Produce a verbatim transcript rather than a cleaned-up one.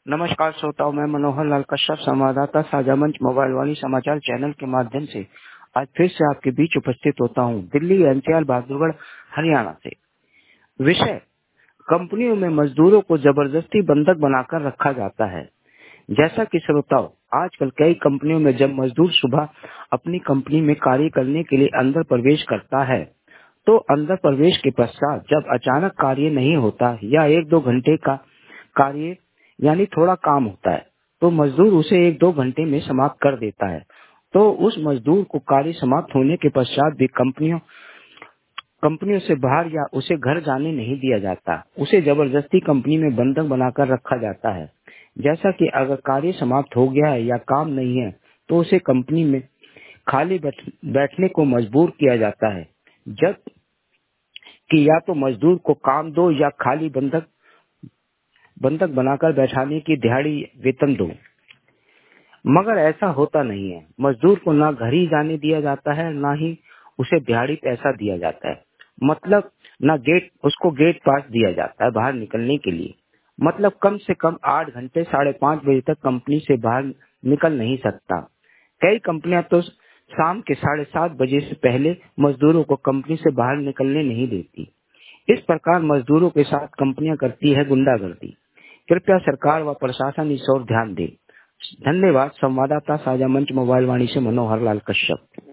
नमस्कार श्रोताओं, मैं मनोहर लाल कश्यप, संवाददाता साझा मंच मोबाइल वाणी समाचार चैनल के माध्यम से आज फिर से आपके बीच उपस्थित होता हूं, दिल्ली एनसीआर बहादुरगढ़ हरियाणा से। विषय: कंपनियों में मजदूरों को जबरदस्ती बंधक बनाकर रखा जाता है। जैसा कि श्रोताओं, आजकल कई कंपनियों में जब मजदूर सुबह अपनी कंपनी में कार्य करने के लिए अंदर प्रवेश करता है, तो अंदर प्रवेश के पश्चात जब अचानक कार्य नहीं होता या एक दो घंटे का कार्य यानी थोड़ा काम होता है, तो मजदूर उसे एक दो घंटे में समाप्त कर देता है। तो उस मजदूर को कार्य समाप्त होने के पश्चात भी कंपनियों कंपनियों से बाहर या उसे घर जाने नहीं दिया जाता। उसे जबरदस्ती कंपनी में बंधक बनाकर रखा जाता है। जैसा कि अगर कार्य समाप्त हो गया है या काम नहीं है, तो उसे कंपनी में खाली बैठ, बैठने को मजबूर किया जाता है, जब कि या तो मजदूर को काम दो या खाली बंधक बंधक बनाकर बैठाने की दिहाड़ी वेतन दो। मगर ऐसा होता नहीं है। मजदूर को ना घर ही जाने दिया जाता है, ना ही उसे दिहाड़ी पैसा दिया जाता है। मतलब ना गेट उसको गेट पास दिया जाता है बाहर निकलने के लिए। मतलब कम से कम आठ घंटे साढ़े पाँच बजे तक कंपनी से बाहर निकल नहीं सकता। कई कंपनियां तो शाम के साढ़े सात बजे से पहले मजदूरों को कंपनी से बाहर निकलने नहीं देती। इस प्रकार मजदूरों के साथ कंपनियां करती है गुंडागर्दी। कृपया सरकार व प्रशासन इस ओर ध्यान दे। धन्यवाद। संवाददाता साझा मंच मोबाइल वाणी से मनोहर लाल कश्यप।